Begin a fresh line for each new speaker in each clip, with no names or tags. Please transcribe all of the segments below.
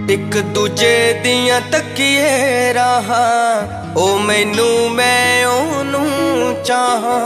एक दूजे दियां तकिए राहां ओ मैनू मैं ओनू चाहां।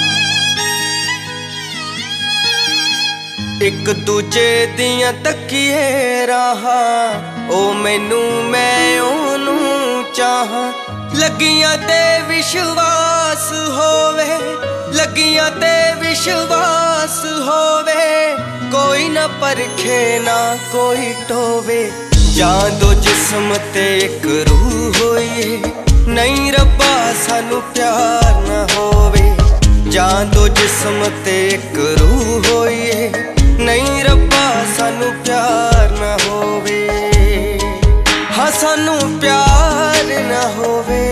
एक दूजे दियां तकिए राहां ओ मैनू मैं ओनू चाहां। लगियां ते विश्वास होवे, लगियां ते विश्वास होवे, कोई ना परखे ना कोई टोवे। जान दो जिस्म ते एक रूह होइए, नहीं रब्बा सानू प्यार ना होवे। जान दो जिस्म ते एक रूह होइए, नहीं रब्बा सानू प्यार ना होवे। हाँ सानू प्यार ना होवे।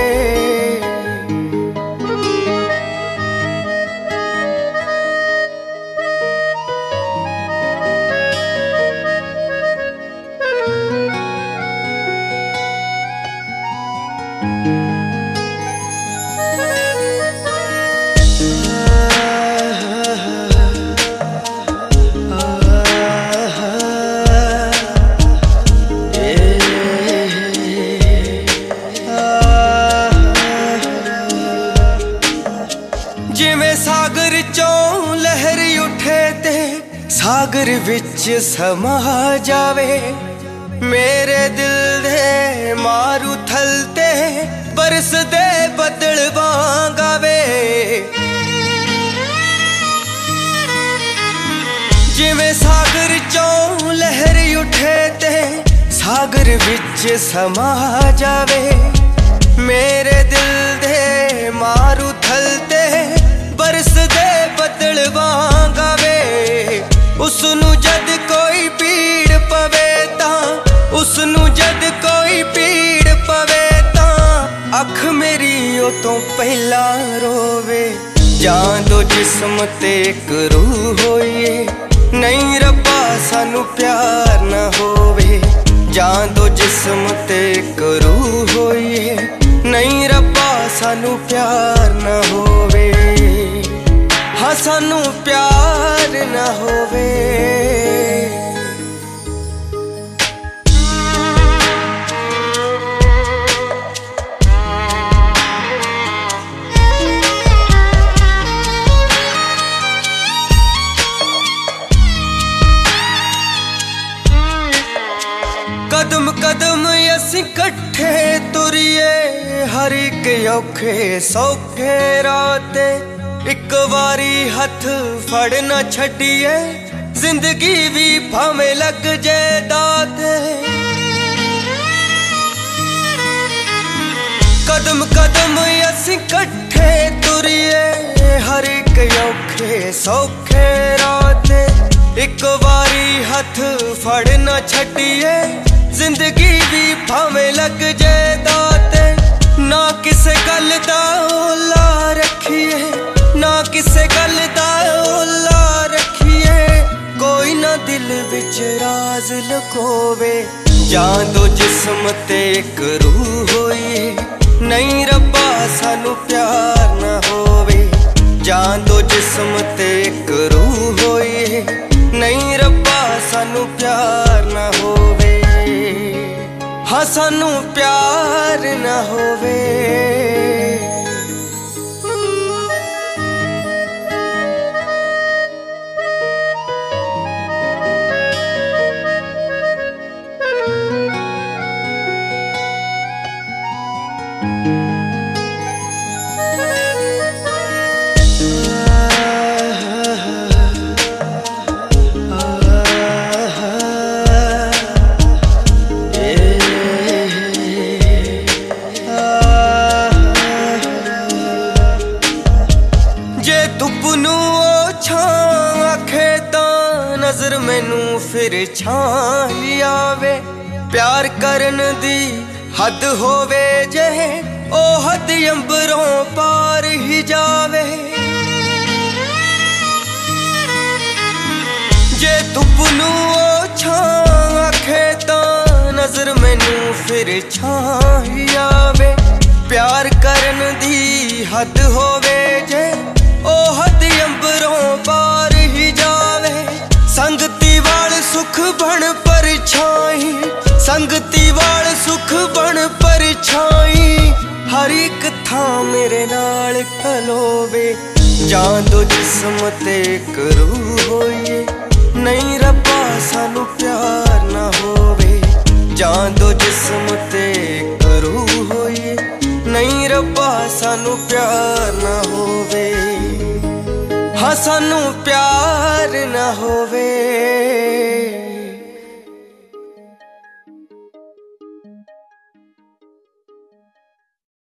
जिवें सागर चों लहर उठे ते सागर विच समा जावे, मेरे दिल दे मारू थलते बरस दे बदल वांगावे। जिवें सागर चों लहर उठे ते सागर विच समा जावे, मेरे दिल दे मारू थलते बरस दे बदल वांगावे। उसनू जद कोई पीड़ पवे तां, उसनू जद कोई पीड़ पवे तां, अख मेरी ओ तो पहला रोवे। जान दो जिस्म ते एक रूह होइए, नहीं रब्बा सानू प्यार ना होवे। जान दो जिस्म ते एक रूह होइए, नहीं रब्बा सानू प्यार ना होवे। हाँ सानू प्यार ना होवे। कदम कदम असी कट्ठे तुरिए, हर एक औखे सौखे राते। एक वारी हथ फड़ ना छड्डिए, जिंदगी भी भावें लग जे दाते। कदम कदम असी कट्ठे तुरिए, हर एक औखे सौखे राते। एक वारी हथ फड़ ना छड्डिए, जिंदगी भी भावें लग जे दाते। ना किसे गल दा ओला रखिए, ना किसे गल दा ओला रखिए, कोई ना दिल विच राज लुकोवे। जान दो जिस्म ते एक रूह होइए, नहीं रब्बा सानू प्यार ना होवे। जान दो जिस्म ते एक रूह होइए, नहीं रब्बा सानू प्यार ना होवे। हाँ सानू प्यार ना होवे। नजर मैनू फिर छाई आवे, प्यार करन दी हद होवे जे ओ हद अंबरों पार ही जावे। जे तुपनू ओ छां आखे तां नजर मैनू फिर छाई आवे, प्यार करन दी हद होवे जे ओ हद अंबरों पार ही जावे। संगती वाल सुख बन परछाई, खलोवे। जान दो जिस्म ते करू होइए, नहीं रब्बा